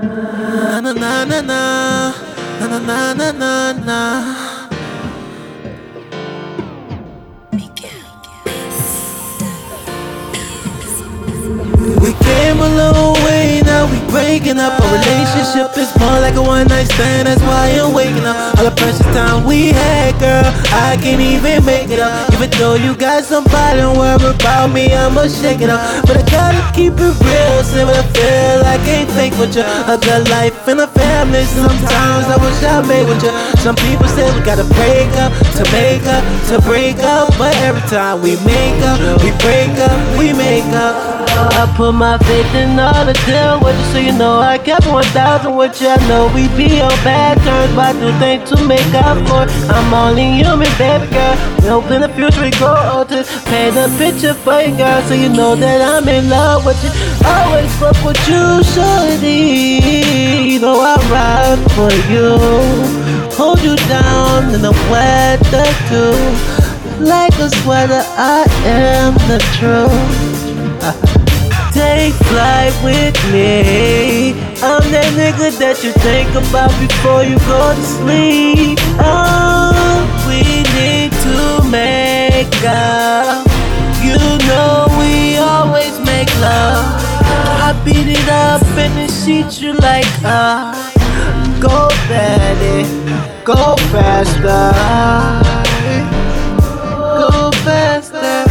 Na na na na na na na na na na. We came a long way, now we breaking up. Our relationship is more like a one-night stand, that's why I'm waking up. All the precious time we had, girl, I can't even make it up. Even though you got somebody, don't worry about me, I'ma shake it up. But I gotta keep it real, say what I feel, I can't fake with you. A good life and a family, sometimes I wish I made with you. Some people say we gotta break up, to make up, to break up. But every time we make up, we break up, we make up. I put my faith in all the deal with you, so you know I kept 1,000 with you. I know we be on bad terms, but I do things to make up for it. I'm only human, baby girl. We hope in the future we grow old to paint a picture for you, girl, so you know that I'm in love with you. Always fuck with you, shorty. You know I ride for you, hold you down in the weather too. Like a sweater, I am the truth. Take flight with me. I'm that nigga that you think about before you go to sleep. Oh, we need to make up. You know we always make love. I beat it up and then sheet you like go daddy, go faster, go faster.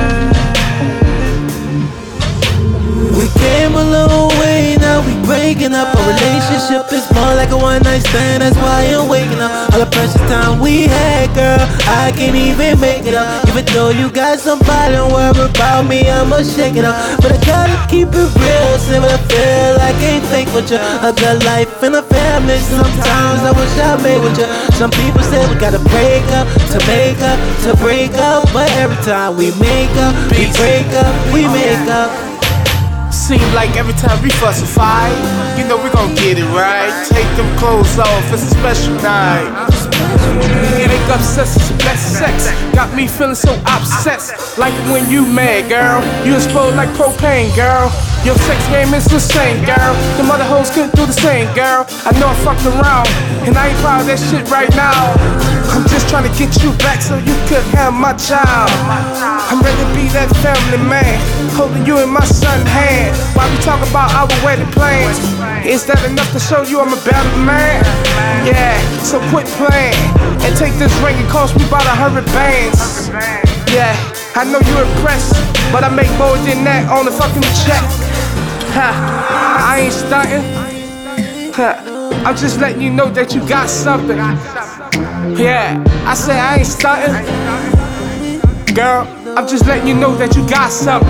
We came a long way, now we breaking up. Our relationship is more like a one-night stand, that's why I'm waking up. All the precious time we had, girl, I can't even make it up. Even though you got somebody, don't worry about me, I'ma shake it up. But I gotta keep it real, say what I feel, I can't fake with you. A good life and a family, sometimes I wish I made with you. Some people say we gotta break up, to make up, to break up. But every time we make up, we break up, we make up. Seem like every time we fuss or fight, you know we gon' get it right. Take them clothes off, it's a special night. It ain't obsessed, it's the best sex. Got me feeling so obsessed. Like when you mad, girl, you explode like propane, girl. Your sex game is insane, girl. The mother hoes couldn't do the same, girl. I know I fucked around, and I ain't proud of that shit right now. I'm just trying to get you back so you could have my child. I'm ready to be that family man, holding you in my son's hand while we talk about our wedding plans. Is that enough to show you I'm a better man? Yeah, so quit playing and take this ring. It cost me about 100 bands. Yeah, I know you're impressed, but I make more than that on the fucking check. Ha, I ain't stunting. Ha, I'm just letting you know that you got something. Yeah, I say I ain't stunting. Girl, I'm just letting you know that you got something.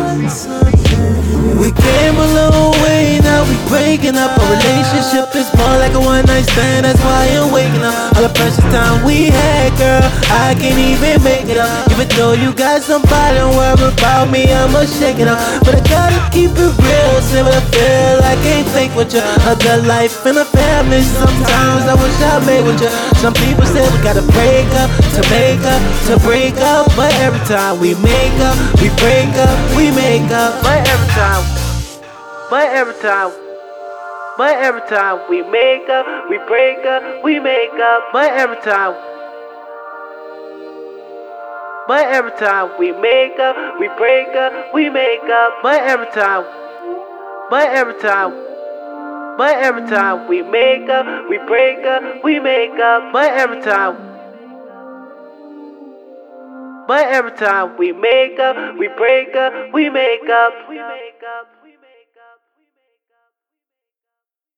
We came a long way, now we breaking up. Our relationship is more like a one-night stand, that's why I'm waking up. All the precious time we had, girl, I can't even make it up. Even though you got somebody, don't worry about me, I'ma shake it up. But I gotta keep it real, say what I feel, I can't fake with you. A good life and a family, sometimes I wish I made with you. Some people say we gotta break up, to make up, to break up. But every time we make up, we break up, we make up. But every time we make up, we break up, we make up. But every time we make up, we break up, we make up. But every time we make up, we break up, we make up. But every time we make up, we break up, we make up.